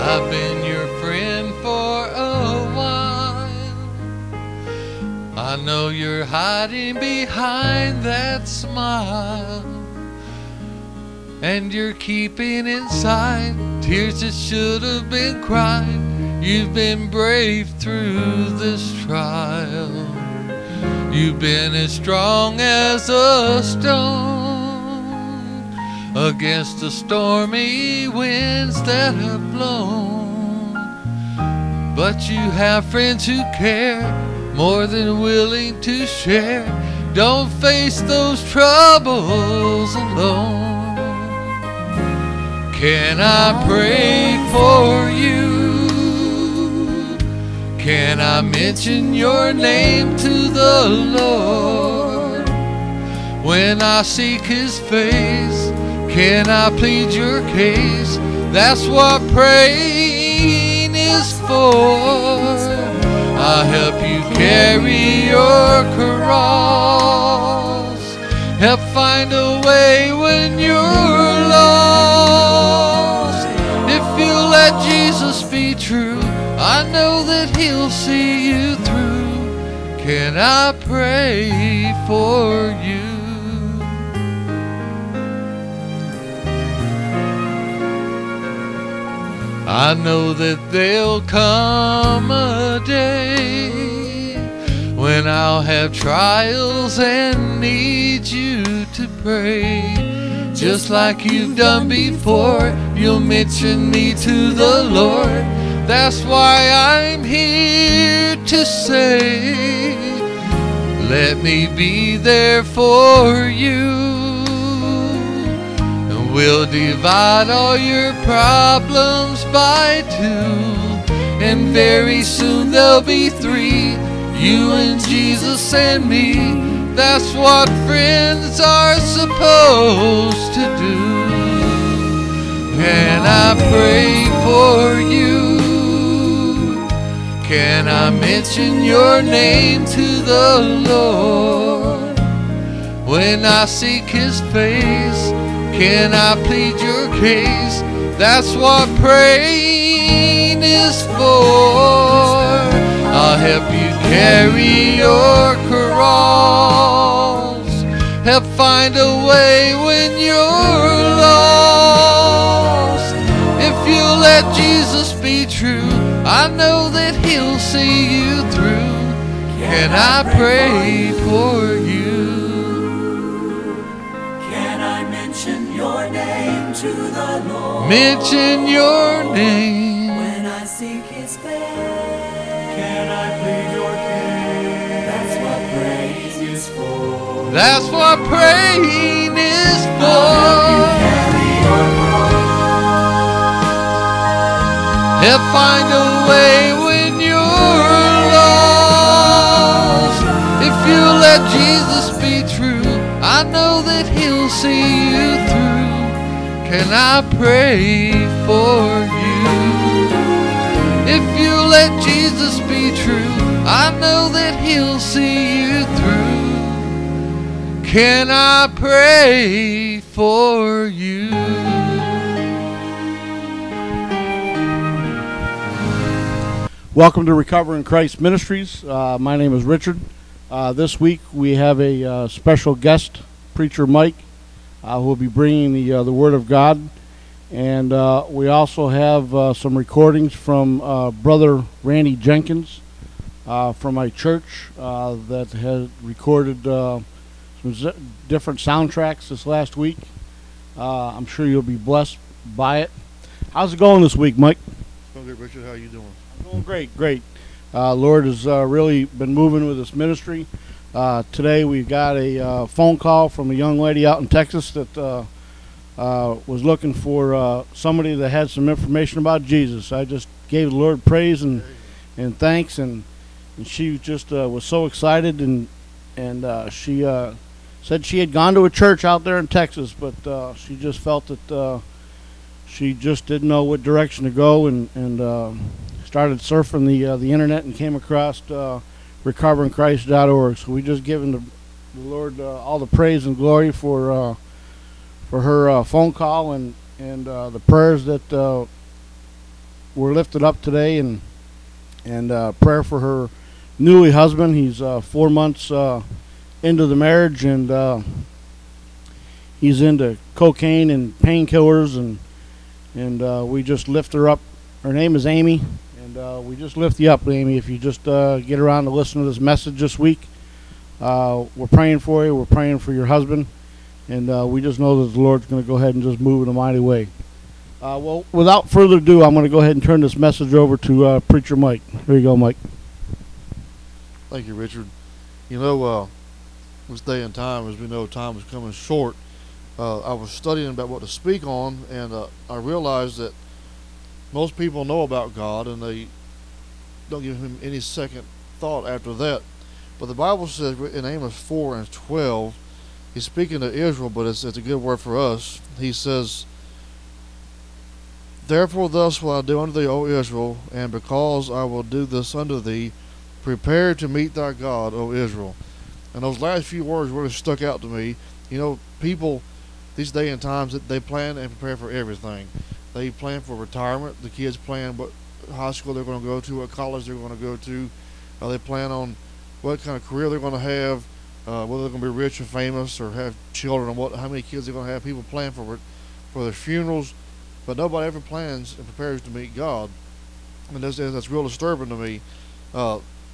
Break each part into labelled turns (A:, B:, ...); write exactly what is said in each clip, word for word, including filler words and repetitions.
A: I've been your friend for a while. I know you're hiding behind that smile, and you're keeping inside tears that should have been cried. You've been brave through this trial. You've been as strong as a stone against the stormy winds that have blown. But you have friends who care, more than willing to share. Don't face those troubles alone. Can I pray for you? Can I mention your name to the Lord? When I seek His face, can I plead your case? That's what praying is for. I'll help you carry your cross, help find a way when you're lost. If you let Jesus be true, I know that He'll see you through. Can I pray for you? I know that there'll come a day when I'll have trials and need you to pray. Just like you've done before, you'll mention me to the Lord. That's why I'm here to say, let me be there for you. And we'll divide all your problems by two, and very soon there'll be three, you and Jesus and me. That's what friends are supposed to do. Can I pray for you? Can I mention your name to the Lord? When I seek His face, can I plead your case? That's what praying is for. I'll help you carry your cross, help find a way when you're lost. If you let Jesus be true, I know that He'll see you through. Can I pray for you?
B: Can I mention your name to the Lord?
A: Mention your name
B: when I seek His face.
C: Can I plead your case?
B: That's what praise is for.
A: That's what praying is for. Help find a way when you're lost. If you let Jesus be true, I know that He'll see you through. Can I pray for you? If you let Jesus be true, I know that He'll see you through. Can I pray for you?
D: Welcome to Recovering Christ Ministries. Uh, my name is Richard. Uh, this week we have a uh, special guest, Preacher Mike, uh, who will be bringing the uh, the Word of God. And uh, we also have uh, some recordings from uh, Brother Randy Jenkins uh, from my church uh, that has recorded uh, some z- different soundtracks this last week. Uh, I'm sure you'll be blessed by it. How's it going this week, Mike?
C: Going good, Richard. How are you doing?
D: Doing great, great. Uh, Lord has uh, really been moving with this ministry. Uh, today we got a uh, phone call from a young lady out in Texas that uh, uh, was looking for uh, somebody that had some information about Jesus. I just gave the Lord praise and and thanks, and and she just uh, was so excited, and and uh, she uh, said she had gone to a church out there in Texas, but uh, she just felt that uh, she just didn't know what direction to go, and and. Uh, started surfing the uh, the internet and came across uh, recovering christ dot org. So we just given the, the Lord uh, all the praise and glory for uh, for her uh, phone call and and uh, the prayers that uh, we're lifted up today, and and uh, prayer for her newly husband. He's uh, four months uh, into the marriage, and uh, he's into cocaine and painkillers, and and uh, we just lift her up. Her name is Amy, and uh, we just lift you up, Amy. If you just uh, get around to listen to this message this week, uh, we're praying for you. We're praying for your husband, and uh, we just know that the Lord's going to go ahead and just move in a mighty way. Uh, well, without further ado, I'm going to go ahead and turn this message over to uh, Preacher Mike. Here you go, Mike.
C: Thank you, Richard. You know, uh, this day and time, as we know, time is coming short. Uh, I was studying about what to speak on, and uh, I realized that most people know about God, and they don't give him any second thought after that. But the Bible says in Amos four and twelve, he's speaking to Israel, but it's, it's a good word for us. He says, "Therefore thus will I do unto thee, O Israel, and because I will do this unto thee, prepare to meet thy God, O Israel." And those last few words really stuck out to me. You know, people these day and times, they plan and prepare for everything. They plan for retirement. The kids plan what high school they're going to go to, what college they're going to go to. Uh, they plan on what kind of career they're going to have, uh, whether they're going to be rich or famous or have children, and what how many kids they're going to have. People plan for for their funerals. But nobody ever plans and prepares to meet God. And that's, that's real disturbing to me. Uh,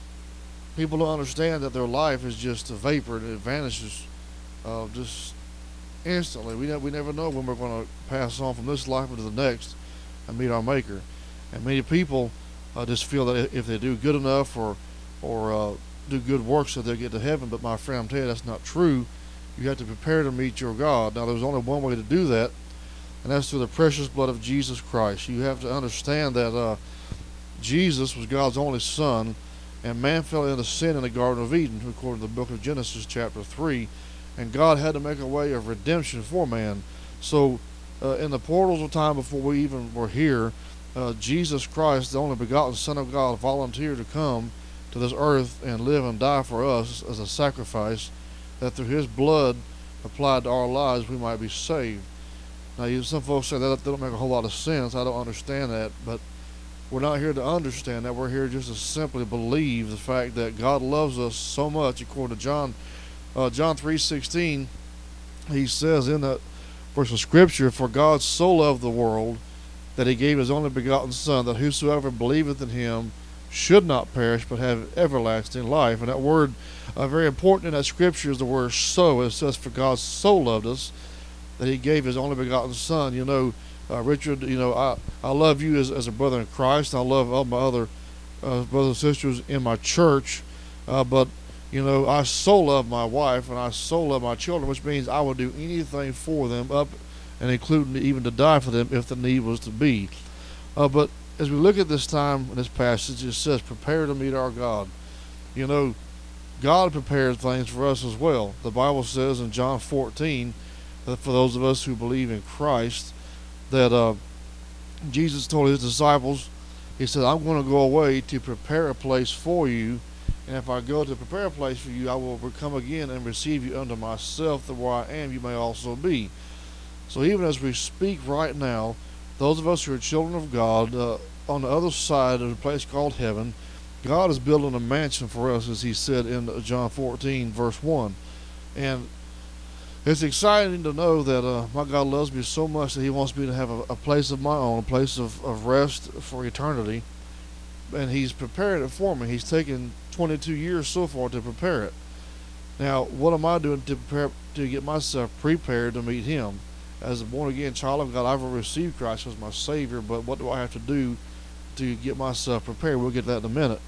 C: people don't understand that their life is just a vapor and it vanishes uh, just instantly. We, ne- we never know when we're going to pass on from this life into the next and meet our Maker. And many people uh, just feel that if they do good enough or, or uh, do good works that they'll get to heaven. But my friend, I'm telling you, that's not true. You have to prepare to meet your God. Now, there's only one way to do that, and that's through the precious blood of Jesus Christ. You have to understand that uh, Jesus was God's only Son, and man fell into sin in the Garden of Eden, according to the book of Genesis chapter three, and God had to make a way of redemption for man. So uh, in the portals of time before we even were here, uh, Jesus Christ, the only begotten Son of God, volunteered to come to this earth and live and die for us as a sacrifice, that through his blood applied to our lives we might be saved. Now, you, some folks say that, that don't make a whole lot of sense. I don't understand that, but we're not here to understand that. We're here just to simply believe the fact that God loves us so much. According to John, uh, John three sixteen, he says in that verse of Scripture, "For God so loved the world that he gave his only begotten Son, that whosoever believeth in him should not perish but have everlasting life." And that word, uh, very important in that Scripture, is the word "so." It says, "For God so loved us that he gave his only begotten Son." You know, uh, Richard, you know, I, I love you as, as a brother in Christ. I love all my other uh, brothers and sisters in my church. Uh, but, you know, I so love my wife and I so love my children, which means I will do anything for them, up and including even to die for them if the need was to be. Uh, but as we look at this time in this passage, it says, "Prepare to meet our God." You know, God prepared things for us as well. The Bible says in John fourteen, for those of us who believe in Christ, that uh, Jesus told his disciples, he said, "I'm going to go away to prepare a place for you, and if I go to prepare a place for you, I will come again and receive you unto myself, that where I am you may also be." So even as we speak right now, those of us who are children of God, uh, on the other side of a place called heaven, God is building a mansion for us, as he said in John fourteen, verse one. And it's exciting to know that uh, my God loves me so much that he wants me to have a, a place of my own, a place of, of rest for eternity. And he's prepared it for me. He's taken twenty-two years so far to prepare it. Now, what am I doing to prepare to get myself prepared to meet him? As a born-again child of God, I've received Christ as my Savior, but what do I have to do to get myself prepared? We'll get to that in a minute.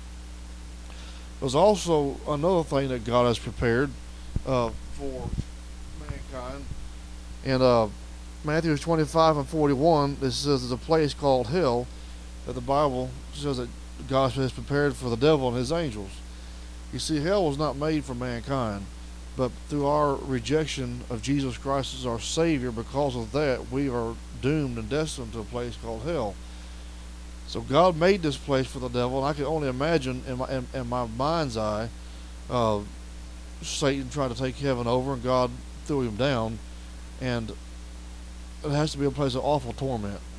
C: There's also another thing that God has prepared uh, for mankind. In uh, Matthew twenty-five and forty-one, it says there's a place called hell that the Bible says that God has prepared for the devil and his angels. You see, hell was not made for mankind, but through our rejection of Jesus Christ as our Savior, because of that, we are doomed and destined to a place called hell. So God made this place for the devil, and I can only imagine in my, in, in my mind's eye, uh, Satan tried to take heaven over, and God threw him down, and it has to be a place of awful torment.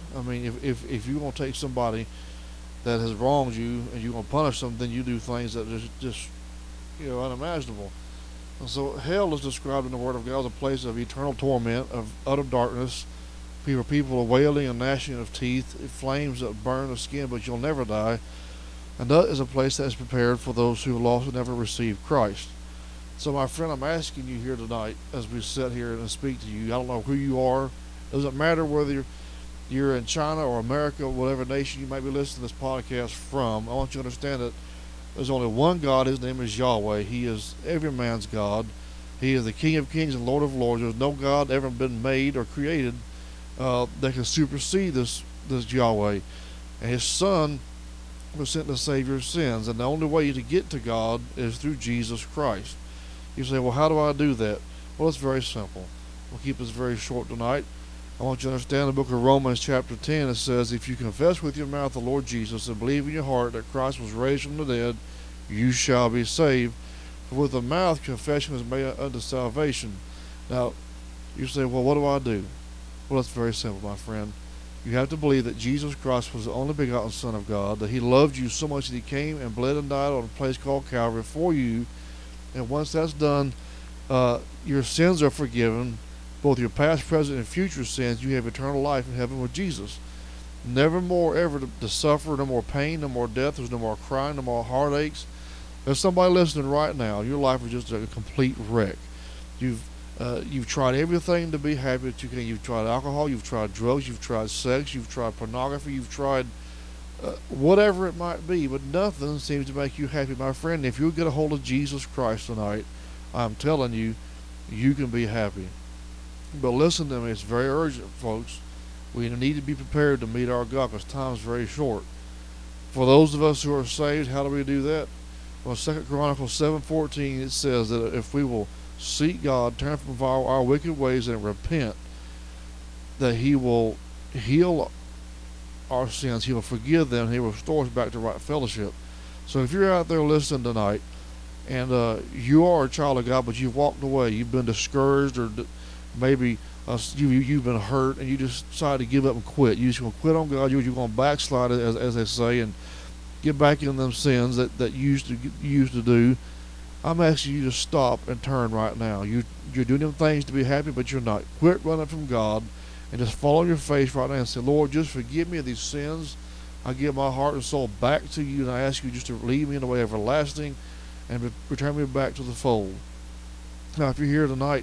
C: I mean, if if, if you're going to take somebody that has wronged you and you're going to punish them, then you do things that are just, just you know, unimaginable. And so hell is described in the Word of God as a place of eternal torment, of utter darkness, people, people wailing and gnashing of teeth, flames that burn the skin, but you'll never die. And that is a place that is prepared for those who lost and never received Christ. So, my friend, I'm asking you here tonight, as we sit here and speak to you, I don't know who you are. It doesn't matter whether you're, you're in China or America, whatever nation you might be listening to this podcast from. I want you to understand that there's only one God. His name is Yahweh. He is every man's God. He is the King of kings and Lord of lords. There's no God ever been made or created uh, that can supersede this, this Yahweh. And his Son was sent to save your sins. And the only way to get to God is through Jesus Christ. You say, well, how do I do that? Well, it's very simple. We'll keep this very short tonight. I want you to understand the book of Romans chapter ten. It says, if you confess with your mouth the Lord Jesus and believe in your heart that Christ was raised from the dead, you shall be saved. For with the mouth confession is made unto salvation. Now, you say, well, what do I do? Well, it's very simple, my friend. You have to believe that Jesus Christ was the only begotten Son of God, that he loved you so much that he came and bled and died on a place called Calvary for you. And once that's done, uh, your sins are forgiven, both your past, present, and future sins. You have eternal life in heaven with Jesus. Never more ever to, to suffer, no more pain, no more death, there's no more crying, no more heartaches. There's somebody listening right now. Your life is just a complete wreck. You've uh, you've tried everything to be happy that you can. You've tried alcohol, you've tried drugs, you've tried sex, you've tried pornography, you've tried Uh, whatever it might be, but nothing seems to make you happy, my friend. If you get a hold of Jesus Christ tonight, I'm telling you, you can be happy. But listen to me, it's very urgent, folks. We need to be prepared to meet our God because time's very short. For those of us who are saved, how do we do that? Well, Second Chronicles seven fourteen, it says that if we will seek God, turn from our, our wicked ways, and repent, that he will heal our sins, he will forgive them, and he will restore us back to right fellowship. So if you're out there listening tonight, and uh, you are a child of God, but you've walked away, you've been discouraged, or d- maybe uh, you, you've been hurt, and you just decided to give up and quit. You just going to quit on God, you're going to backslide, as, as they say, and get back in them sins that, that you used to, you used to do. I'm asking you to stop and turn right now. You, you're doing them things to be happy, but you're not. Quit running from God. And just fall on your face right now and say, Lord, just forgive me of these sins. I give my heart and soul back to you, and I ask you just to lead me in the way everlasting and re- return me back to the fold. Now, if you're here tonight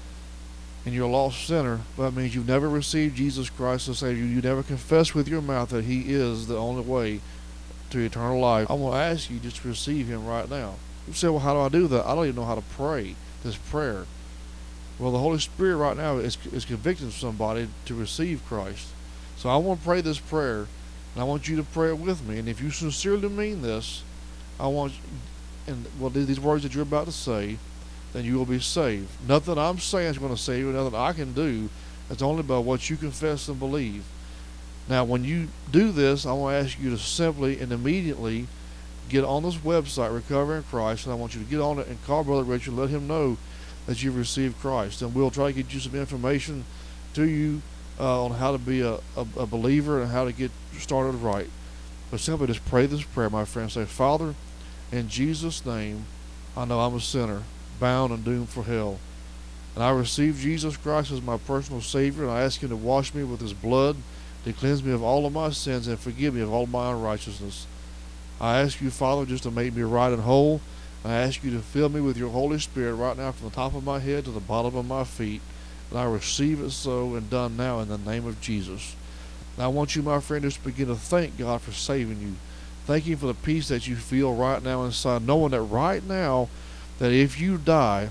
C: and you're a lost sinner, that means you've never received Jesus Christ as Savior. You never confessed with your mouth that he is the only way to eternal life. I want to ask you just to receive him right now. You say, well, how do I do that? I don't even know how to pray this prayer. Well, the Holy Spirit right now is, is convicting somebody to receive Christ. So I want to pray this prayer, and I want you to pray it with me. And if you sincerely mean this, I want, and well, these words that you're about to say, then you will be saved. Nothing I'm saying is going to save you, nothing I can do. It's only by what you confess and believe. Now, when you do this, I want to ask you to simply and immediately get on this website, Recover in Christ, and I want you to get on it and call Brother Richard, let him know that you've received Christ, and we'll try to get you some information to you uh, on how to be a, a, a believer and how to get started right. But simply just pray this prayer, my friend. Say, Father, in Jesus' name, I know I'm a sinner, bound and doomed for hell. And I receive Jesus Christ as my personal Savior, and I ask him to wash me with his blood, to cleanse me of all of my sins and forgive me of all of my unrighteousness. I ask you, Father, just to make me right and whole. I ask you to fill me with your Holy Spirit right now from the top of my head to the bottom of my feet. And I receive it so and done now in the name of Jesus. Now I want you, my friend, just to begin to thank God for saving you. Thank him for the peace that you feel right now inside, knowing that right now, that if you die,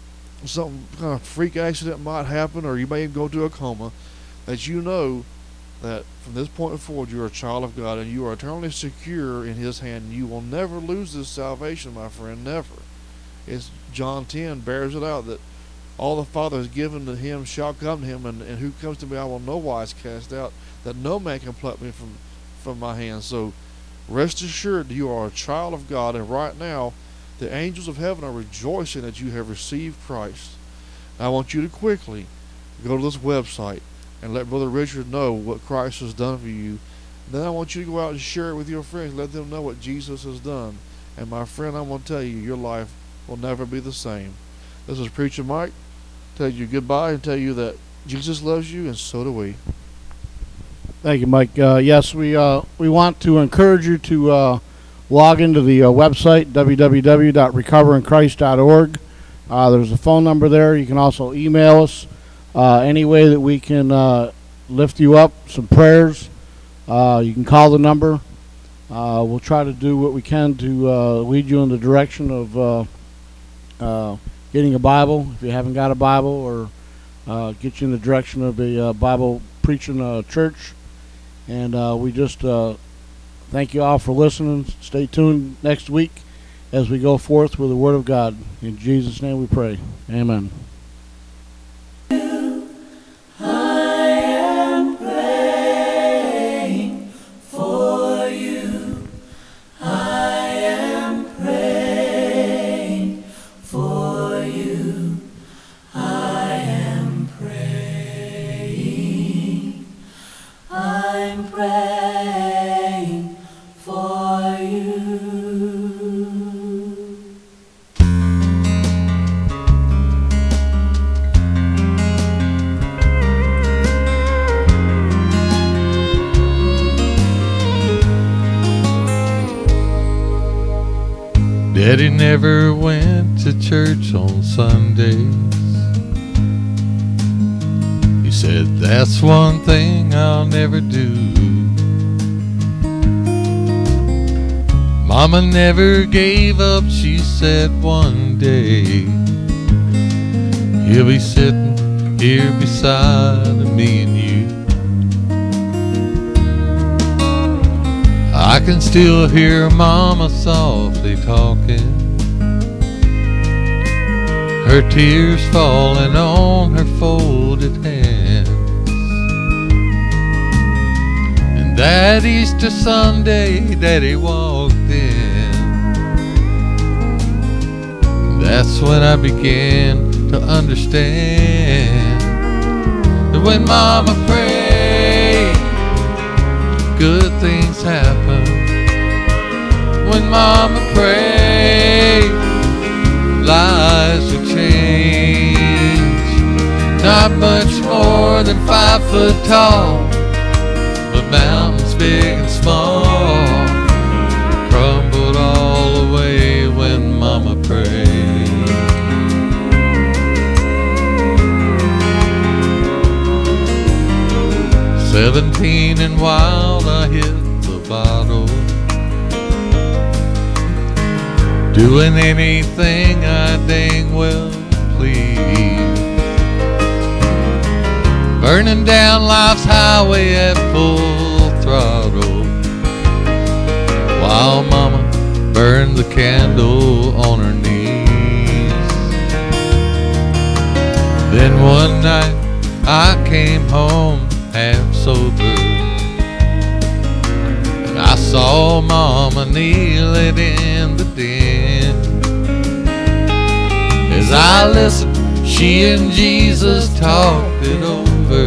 C: some kind of freak accident might happen, or you may even go to a coma, that you know that from this point forward you're a child of God and you are eternally secure in his hand, and you will never lose this salvation, my friend, never. It's John ten bears it out that all the Father has given to him shall come to him, and, and who comes to me I will no wise cast out, that no man can pluck me from, from my hand. So rest assured you are a child of God, and right now the angels of heaven are rejoicing that you have received Christ. Now I want you to quickly go to this website, and let Brother Richard know what Christ has done for you. Then I want you to go out and share it with your friends. Let them know what Jesus has done. And my friend, I'm going to tell you, your life will never be the same. This is Preacher Mike. Tell you goodbye and tell you that Jesus loves you, and so do we.
D: Thank you, Mike. Uh, yes, we uh, we want to encourage you to uh, log into the uh, website, w w w dot recover in christ dot org. Uh, there's a phone number there. You can also email us uh, any way that we can uh, lift you up, some prayers. Uh, you can call the number. Uh, we'll try to do what we can to uh, lead you in the direction of uh, uh, getting a Bible, if you haven't got a Bible, or uh, get you in the direction of a uh, Bible preaching uh, church. And uh, we just uh, thank you all for listening. Stay tuned next week as we go forth with the Word of God. In Jesus' name we pray. Amen.
A: Daddy never went to church on Sundays. He said, that's one thing I'll never do. Mama never gave up, she said one day he'll be sitting here beside me and you. I can still hear Mama softly talking, her tears falling on her folded hands. And that Easter Sunday Daddy walked in, that's when I began to understand that when Mama prayed, good things happen. When Mama prayed, lives would change. Not much more than five foot tall, but mountains big and small crumbled all away when Mama prayed. Seventeen and wild, I hit the bottle, doing anything I dang well please, burning down life's highway at full throttle, while Mama burned the candle on her knees. Then one night I came home half sober, and I saw Mama kneeling in the den. As I listened, she and Jesus talked it over,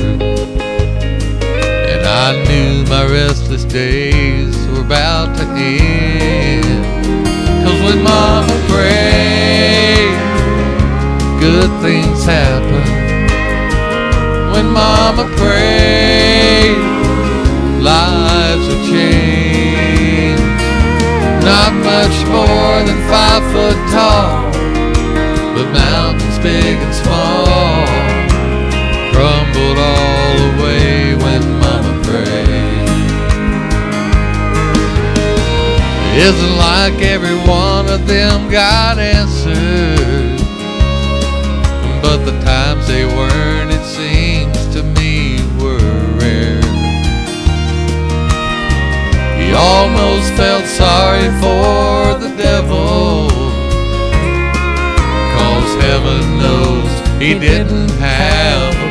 A: and I knew my restless days were about to end. 'Cause when Mama prayed, good things happen. When Mama prayed, lives would change. Not much more than five foot tall, but mountains big and small crumbled all away when Mama prayed. It isn't like every one of them got answered, but the times they weren't, it seems to me, were rare. He almost felt sorry for the devil, 'cause heaven knows he didn't have